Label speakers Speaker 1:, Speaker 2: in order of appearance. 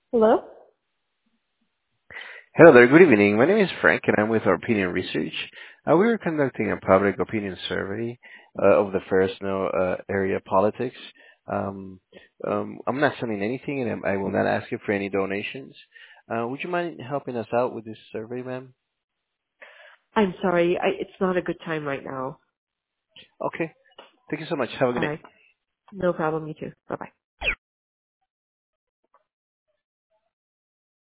Speaker 1: Hello?
Speaker 2: Hello there. Good evening. My name is Frank, and I'm with Opinion Research. We are conducting a public opinion survey of the Fresno area politics. Um, I'm not selling anything, and I will not ask you for any donations. Would you mind helping us out with this survey, ma'am?
Speaker 1: I'm sorry. It's not a good time right now.
Speaker 2: Okay. Thank you so much. Have a good
Speaker 1: All
Speaker 2: day.
Speaker 1: right. No problem. You too. Bye-bye.